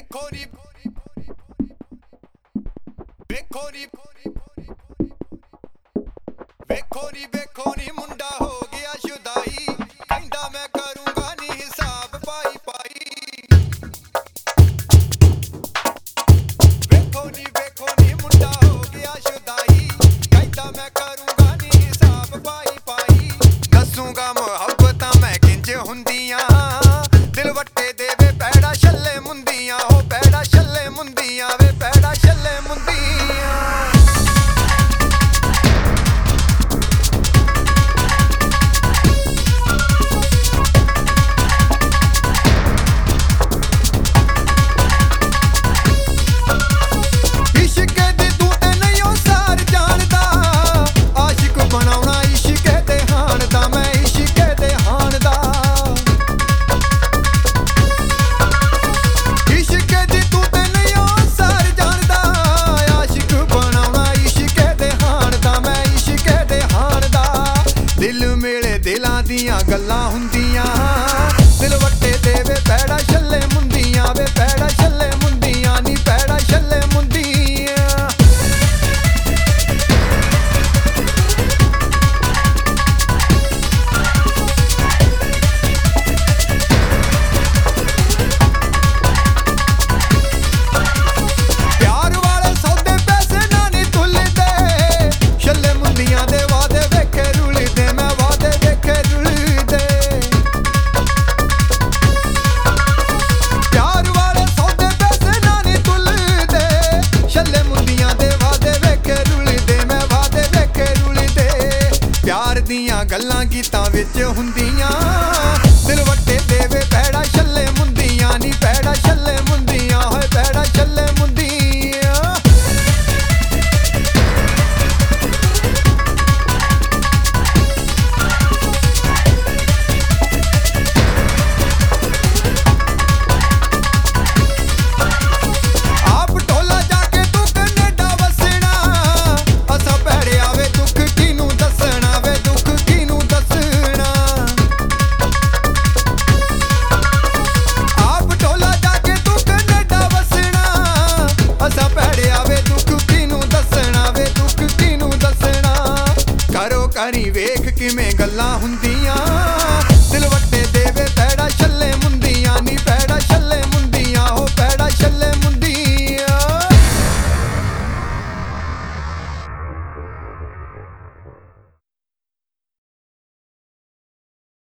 ਵੇਖੋ ਨੀ ਵੇਖੋ ਨੀ ਮੁੰਡਾ ਹੋ ਗਿਆ ਸ਼ੁਦਾਈ ਕਹਿੰਦਾ ਮੈਂ ਕਰੂੰਗਾ ਨੀ ਹਿਸਾਬ ਪਾਈ ਪਾਈ ਵੇਖੋ ਨੀ ਮੁੰਡਾ ਹੋ ਗਿਆ ਸ਼ੁਦਾਈ ਕਹਿੰਦਾ ਮੈਂ ਕਰੂੰਗਾ ਨੀ ਹਿਸਾਬ ਪਾਈ ਪਾਈ ਦੱਸੂਗਾ ਮੁਹੱਬਤਾਂ ਮੈਂ ਕਿੰਜ ਹੁੰਦੀਆਂ ਦਿਲ ਵੱਟੇ ਦੇ ਵੇ ਪੈੜਾ ਛੱਲੇ ਮੁੰਦੀਆਂ ਉਹ ਪੈੜਾ ਛੱਲੇ ਮੁੰਦੀਆਂ ਵੇ ਪੈੜਾ ਛੱਲੇ ਮੁੰਦੀਆਂ ਦਿਲਾਂ ਦੀਆਂ ਗੱਲਾਂ ਹੁੰਦੀਆਂ ਦਿਲ ਵੱਟੇ ਦੇ ਵੇ ਪੈੜਾ ਛੱਲੇ ਮੁੰਦੀਆਂ ਵੇ ਪੈੜਾ ਛੱਲੇ ਮੁੰਦੀਆਂ ਨੀ ਪੈੜਾ ਛੱਲੇ ਮੁੰਦੀਆਂ ਪਿਆਰ ਵਾਲੇ ਸੌਦੇ ਪੈਸੇ ਨਾ ਨੀ ਤੁੱਲਦੇ ਛੱਲੇ ਮੁੰਦੀਆਂ ਦੇ ਵਾਦੇ ਵੇਖੇ ਰੁਲਦੇ ਮੈਂ ਪਿਆਰ ਦੀਆਂ ਗੱਲਾਂ ਗੀਤਾਂ ਵਿੱਚ ਹੁੰਦੀਆਂ